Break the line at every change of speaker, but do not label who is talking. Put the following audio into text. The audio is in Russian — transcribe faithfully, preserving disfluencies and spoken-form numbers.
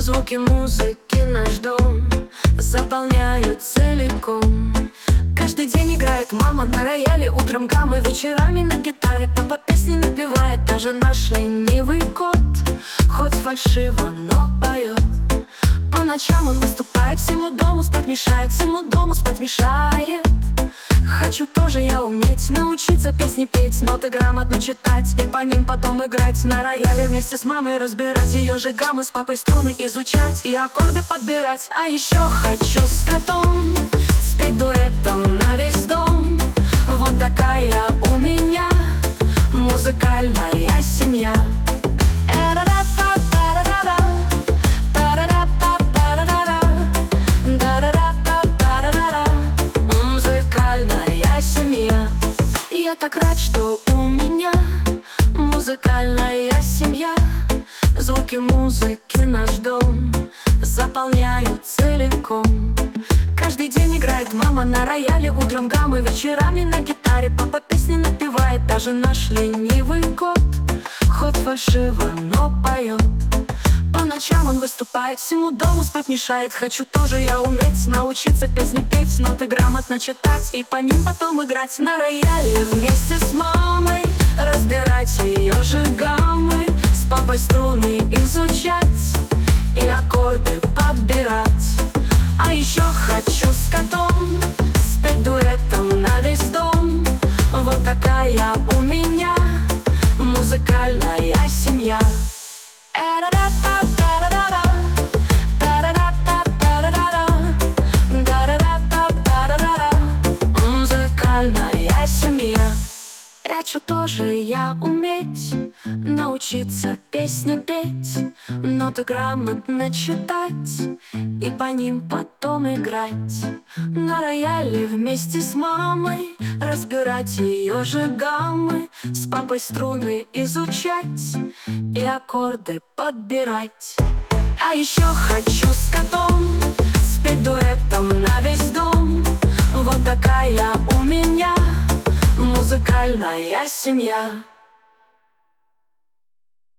Звуки музыки наш дом заполняют целиком. Каждый день играет мама на рояле, утром гаммы, вечерами на гитаре. Папа песни напевает, даже наш ленивый кот, хоть фальшиво, но поет. По ночам он выступает, всему дому спать мешает, всему дому спать мешает. Хочу тоже я уметь научиться песни петь, ноты грамотно читать и по ним потом играть на рояле вместе с мамой, разбирать ее же гаммы, с папой струны изучать и аккорды подбирать. А еще хочу с котом спеть дуэтом на весь дом. Вот такая у меня музыкальная семья. Я так рад, что у меня музыкальная семья. Звуки музыки наш дом заполняют целиком. Каждый день играет мама на рояле, утром гаммы, вечерами на гитаре. Папа песни напевает, даже наш ленивый кот, хоть фальшиво, но поет. По ночам он выступает, всему дому спать мешает. Хочу тоже я уметь научиться песни петь, ноты грамотно читать и по ним потом играть на рояле вместе с мамой, разбирать ее же гаммы, с папой струны изучать и аккорды подбирать. А еще хочу с котом спеть дуэтом на весь дом. Вот такая у меня музыкальная семья. Музыкальная семья. Хочу тоже я уметь научиться песни петь, ноты грамотно читать и по ним потом играть на рояле вместе с мамой, разбирать ее же гаммы, с папой струны изучать и аккорды подбирать. А еще хочу с котом спеть дуэтом на весь дом. Вот такая у меня музыкальная семья.